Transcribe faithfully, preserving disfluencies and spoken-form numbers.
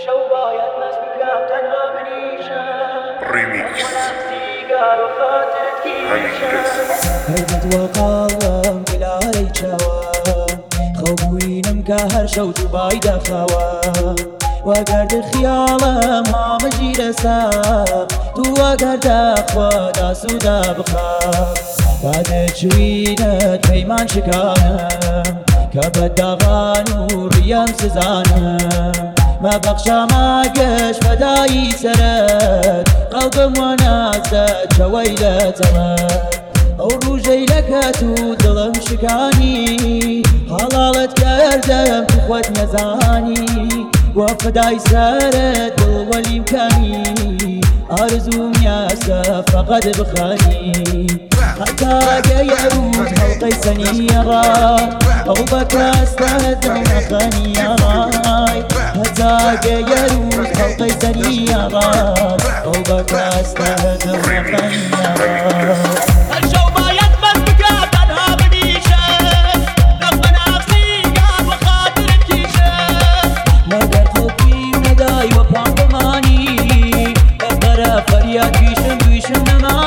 شو باید مست بکم تنها بنیشم ريميكس سیگار و خاطرت کیشم هربت وقالم بلالي چاوا خوبوینم که هر شو تو بای دخوا وگرد خیالم همه جیر سا تو وگرد خوادا سودا بخواب بعد چوینت پیمان شکانم که بداغان و ریم سزانم ما بخشا ما قش فدایی سرت قلبم وناست شويلتك او روجي لكتو ظلم شكاني حلالت كردم تخوت نزاني وفداي سرت دل والامكاني ارزوم ياسا فقد بخاني حتى يروج حلقي سنيرا او بكى استهدم خاني يا راي حتى يروج حلقي سنيرا او بكى استهدم خاني يا راي فریاد بیشم بیشم نما